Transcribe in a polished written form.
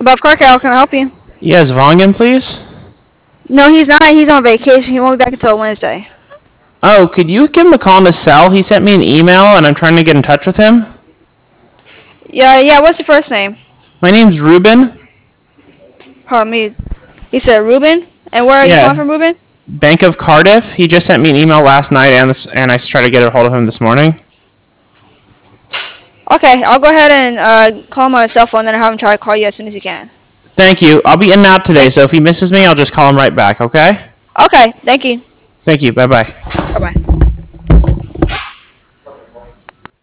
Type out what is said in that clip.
Above Clark, how can I help you? Yes, Vongen, please. No, he's not. He's on vacation. He won't be back until Wednesday. Oh, could you give him a call in his cell? He sent me an email, and I'm trying to get in touch with him. Yeah. What's your first name? My name's Ruben. Pardon me. He said Ruben. And where are you calling Yeah, from, Ruben? Bank of Cardiff. He just sent me an email last night, and I tried to get a hold of him this morning. Okay, I'll go ahead and call him on his cell phone, then I'll have him try to call you as soon as he can. Thank you. I'll be in and out today, Thank. so if he misses me, I'll just call him right back, okay? Okay, thank you. Thank you. Bye-bye. Bye bye.